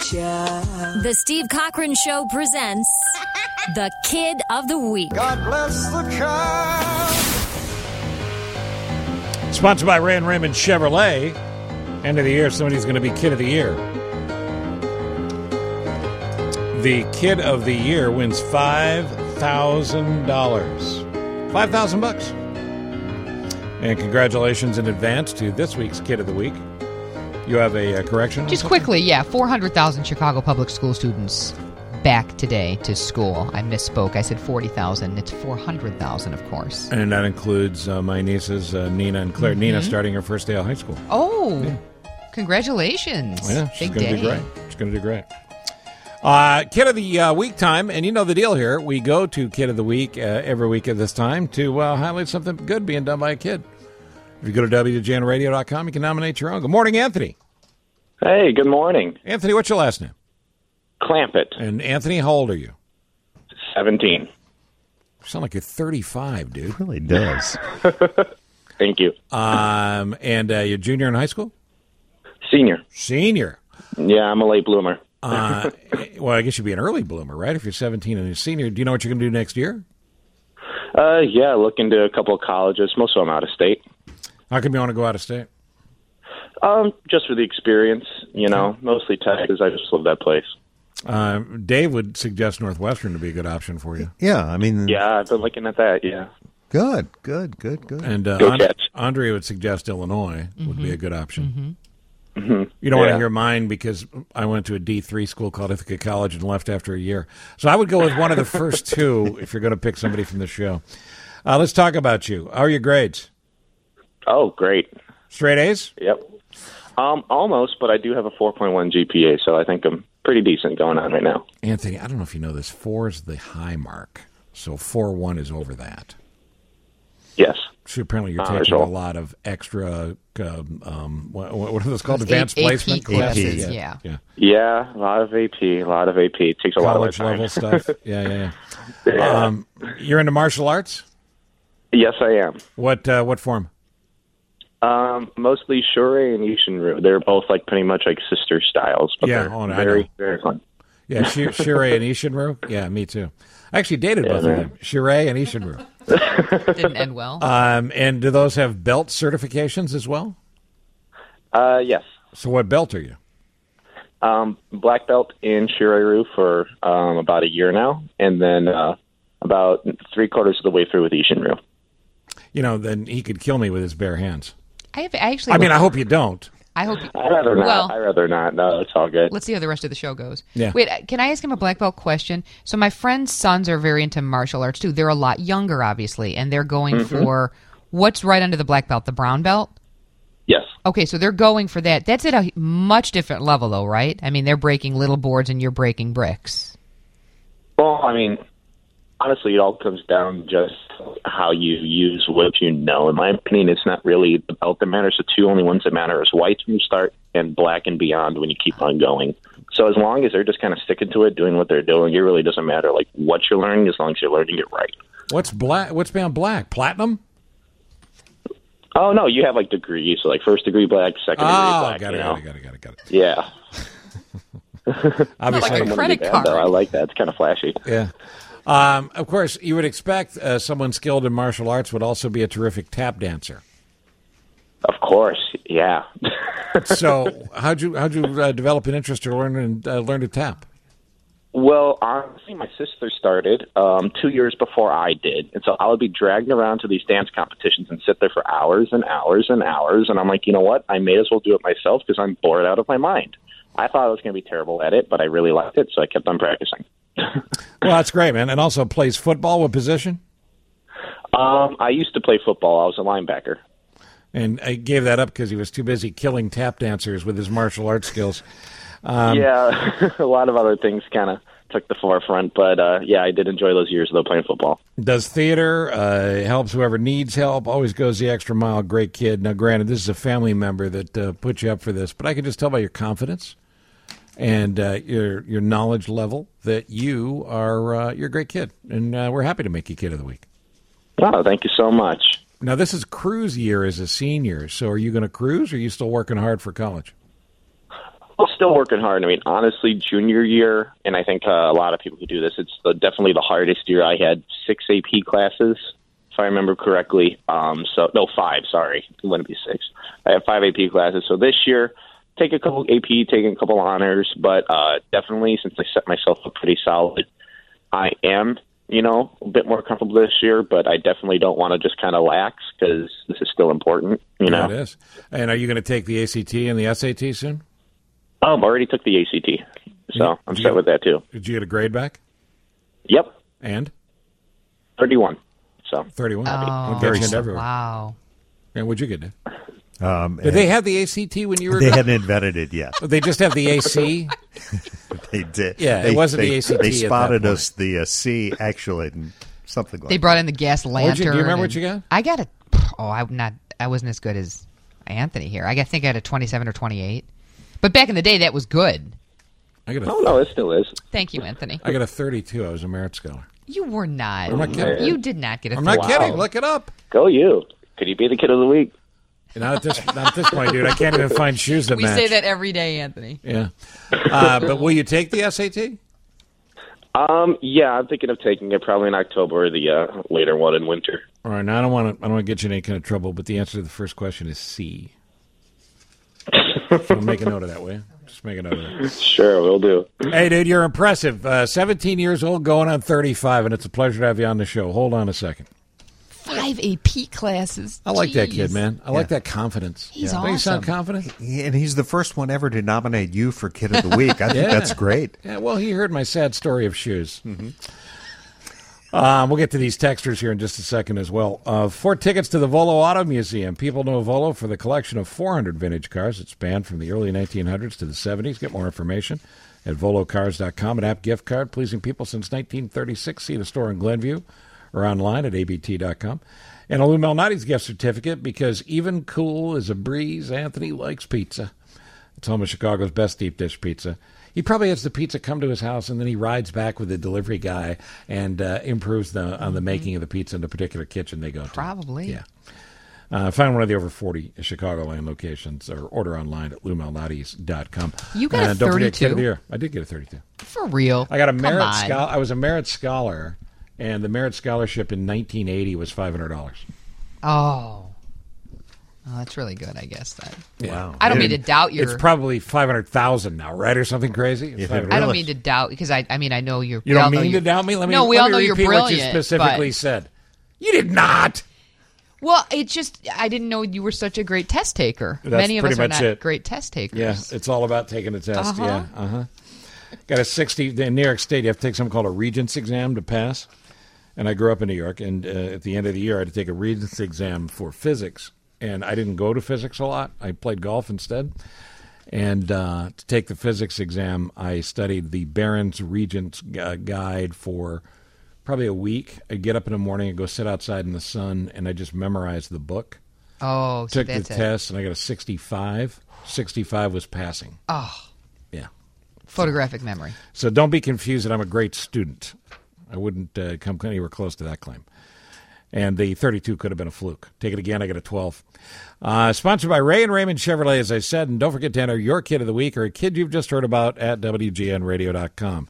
The Steve Cochran Show presents the Kid of the Week. God bless the child. Sponsored by Ray and Raymond Chevrolet. End of the year, somebody's going to be Kid of the Year. The Kid of the Year wins $5,000. $5,000. And congratulations in advance to this week's Kid of the Week. You have a correction? Just quickly, 400,000 Chicago public school students back today to school. I misspoke. I said 40,000. It's 400,000, of course. And that includes my nieces, Nina and Claire. Mm-hmm. Nina starting her first day of high school. Oh, yeah. Congratulations. Yeah, she's going to do great. She's going to do great. Kid of the Week time, and you know the deal here. We go to Kid of the Week every week at this time to highlight something good being done by a kid. If you go to WJNRadio.com, you can nominate your own. Good morning, Anthony. Hey, good morning. Anthony, what's your last name? Clampett. And Anthony, how old are you? 17. You sound like you're 35, dude. It really does. Thank you. And you're junior in high school? Senior. Senior. Yeah, I'm a late bloomer. Well, I guess you'd be an early bloomer, right? If you're 17 and you're senior. Do you know what you're going to do next year? Yeah, looking to a couple of colleges. Most of them out of state. How come you want to go out of state? Just for the experience, mostly Texas. I just love that place. Dave would suggest Northwestern to be a good option for you. Yeah, I mean... Yeah, I've been looking at that, yeah. Good. And Andrea would suggest Illinois would be a good option. Mm-hmm. You don't want to hear mine because I went to a D3 school called Ithaca College and left after a year. So I would go with one of the first two if you're going to pick somebody from the show. Let's talk about you. How are your grades? Oh, great. Straight A's? Yep. Almost, but I do have a 4.1 GPA, so I think I'm pretty decent going on right now. Anthony, I don't know if you know this. 4 is the high mark, so 4.1 is over that. Yes. So apparently you're taking a lot of extra, what are those called? Advanced placement classes. AP. Yeah, a lot of AP. It takes a lot of my time. College level stuff. Yeah. You're into martial arts? Yes, I am. What form? Mostly Shurei and Ishinru. They're both pretty much like sister styles, but they're very, very fun. Yeah, Shurei and Ishinru. Yeah, me too. I actually dated both of them, Shurei and Ishinru. Didn't end well. And do those have belt certifications as well? Yes. So what belt are you? Black belt in Shurei for about a year now, and then about 3/4 of the way through with Ishinru. Then he could kill me with his bare hands. I hope you don't. I hope. I'd rather not. Well, I'd rather not. No, it's all good. Let's see how the rest of the show goes. Yeah. Wait, can I ask him a black belt question? So my friend's sons are very into martial arts too. They're a lot younger, obviously, and they're going for what's right under the black belt, the brown belt? Yes. Okay, so they're going for that. That's at a much different level, though, right? I mean, they're breaking little boards and you're breaking bricks. Well, I mean, honestly, it all comes down just how you use what you know. In my opinion, it's not really the belt that matters. The two only ones that matter is white when you start and black and beyond when you keep on going. So as long as they're just kind of sticking to it, doing what they're doing, it really doesn't matter what you're learning as long as you're learning it right. What's black? What's beyond black? Platinum? Oh, no, you have degrees, so first degree black, second degree black. Got it. Yeah. Obviously, like a credit card. Though. I like that. It's kind of flashy. Yeah. Of course, you would expect someone skilled in martial arts would also be a terrific tap dancer. Of course, yeah. So, how'd you develop an interest to learn to tap? Well, honestly, my sister started 2 years before I did, and so I would be dragged around to these dance competitions and sit there for hours and hours and hours, and I'm like, you know what? I may as well do it myself because I'm bored out of my mind. I thought I was going to be terrible at it, but I really liked it, so I kept on practicing. Well, that's great, man. And also plays football. What position? I used to play football. I was a linebacker. And I gave that up because he was too busy killing tap dancers with his martial arts skills. Yeah, a lot of other things kind of took the forefront. But, yeah, I did enjoy those years, though, playing football. Does theater, helps whoever needs help, always goes the extra mile. Great kid. Now, granted, this is a family member that put you up for this, but I can just tell by your confidence and your knowledge level that you are you're a great kid. And we're happy to make you Kid of the Week. Oh, thank you so much. Now, this is cruise year as a senior, so are you going to cruise, or are you still working hard for college? I'll still working hard. I mean, honestly, junior year, and I think a lot of people who do this, it's definitely the hardest year. I had 6 AP classes, if I remember correctly. 5, sorry. It wouldn't be 6. I have 5 AP classes. So this year, take a couple AP, taking a couple honors, but definitely, since I set myself up pretty solid, I am, a bit more comfortable this year, but I definitely don't want to just kind of lax because this is still important, Yeah, it is. And are you going to take the ACT and the SAT soon? I already took the ACT, so I'm set with that too. Did you get a grade back? Yep. And? 31. So 31. Oh, Very everywhere. wow. And what'd you get, Dave? Did they have the ACT when you were? They hadn't invented it yet. They just have the AC? They did. Yeah, it wasn't the ACT. They spotted at that us the C, actually, and something like They brought in the gas lantern. Do you remember and what you got? I got I wasn't as good as Anthony here. I think I had a 27 or 28. But back in the day, that was good. no, it still is. Thank you, Anthony. I got a 32. I was a merit scholar. You were not. I'm not kidding. You did not get a I'm not 32. kidding. Look it up. Go you. Could you be the kid of the week? Not at this point, dude. I can't even find shoes that We match. say that every day, Anthony. Yeah. But will you take the SAT? Yeah, I'm thinking of taking it probably in October or the later one in winter. All right. Now I don't want to get you in any kind of trouble, but the answer to the first question is C. So make a note of that, will you? Just make a note of that. Sure, will do. Hey, dude, you're impressive. 17 years old, going on 35, and it's a pleasure to have you on the show. Hold on a second. 5 AP classes. I like that Jeez. kid, man. I like that confidence. He's Don't you sound awesome. confident? And he's the first one ever to nominate you for Kid of the Week. I think Yeah. that's great. Yeah, well, he heard my sad story of shoes. We'll get to these texters here in just a second as well. 4 tickets to the Volo Auto Museum. People know Volo for the collection of 400 vintage cars that span from the early 1900s to the 70s. Get more information at volocars.com. An app gift card, pleasing people since 1936. See the store in Glenview or online at abt.com. And a Lou Malnati's gift certificate, because even cool as a breeze, Anthony likes pizza. It's home of Chicago's best deep dish pizza. He probably has the pizza come to his house, and then he rides back with the delivery guy and improves on the making of the pizza in the particular kitchen they go to. Probably. Yeah. Find one of the over 40 Chicagoland locations or order online at LouMalnati's.com. You got a Don't forget 32? Kid of the Year. I did get a 32. For real. I got a Come merit on. scholar. I was a merit scholar, and the merit scholarship in 1980 was $500. Oh. Oh, that's really good, I guess, then. Wow. I don't mean to doubt your... It's probably 500,000 now, right, or something crazy? It's If it 500. I don't mean to doubt, because I know you're... You we all don't know mean you- to doubt me? No, we all know you're repeat what you brilliant, specifically but- said. You did not. Well, it just... I didn't know you were such a great test taker. That's Many of us pretty are much not it. great test takers. Yeah, it's all about taking a test. Uh-huh. Yeah, Got a 60. In New York State, you have to take something called a Regents exam to pass. And I grew up in New York, and at the end of the year, I had to take a Regents exam for physics. And I didn't go to physics a lot. I played golf instead. And to take the physics exam, I studied the Barron's Regents guide for probably a week. I'd get up in the morning and go sit outside in the sun, and I just memorized the book. Oh, so Took the that's it. test, and I got a 65. 65 was passing. Oh, Yeah. photographic memory. So don't be confused that I'm a great student. I wouldn't come anywhere close to that claim. And the 32 could have been a fluke. Take it again, I got a 12. Sponsored by Ray and Raymond Chevrolet, as I said. And don't forget to enter your Kid of the Week or a kid you've just heard about at WGNradio.com.